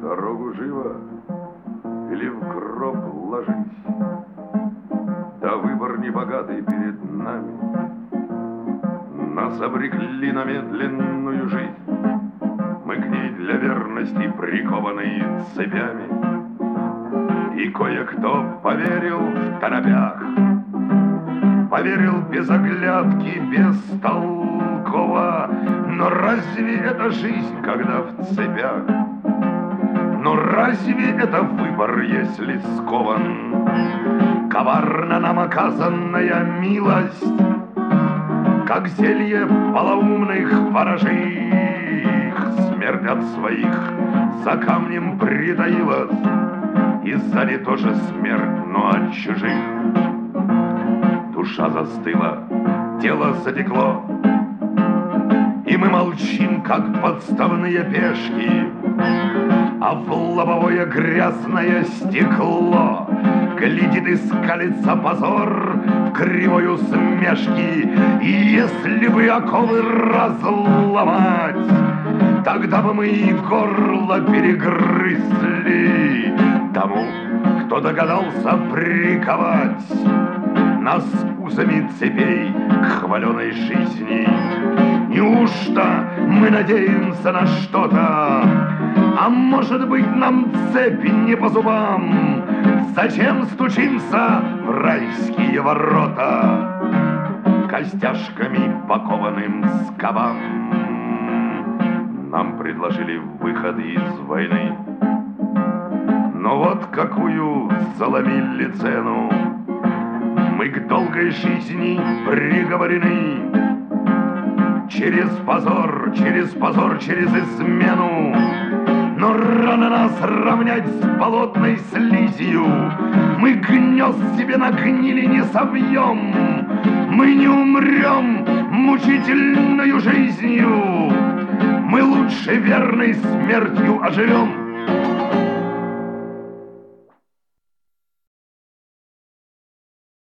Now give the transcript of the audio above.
дорогу живо или в гроб ложись. Да выбор небогатый перед нами. Нас обрекли на медленную жизнь. Мы к ней для верности прикованы цепями. И кое-кто поверил в торопях, поверил без оглядки, бестолково. Но разве это жизнь, когда в цепях? Но разве это выбор, если скован? Коварна нам оказанная милость, как зелье полоумных ворожих. Смерть от своих за камнем притаилась, и сзади тоже смерть, но от чужих. Душа застыла, тело затекло, и мы молчим, как подставные пешки, а в лобовое грязное стекло глядит и скалится позор в кривой усмешки. И если бы оковы разломать, тогда бы мы и горло перегрызли тому, кто догадался приковать нас узами цепей к хваленой жизни. Неужто мы надеемся на что-то? А может быть, нам цепи не по зубам? Зачем стучимся в райские ворота костяшками покованным скобам? Нам предложили выход из войны, но вот какую заломили цену. Мы к долгой жизни приговорены через позор, через измену. Но рано нас равнять с болотной слизью. Мы гнезд себе на гнили не совьем. Мы не умрем мучительною жизнью. Мы лучше верной смертью оживем.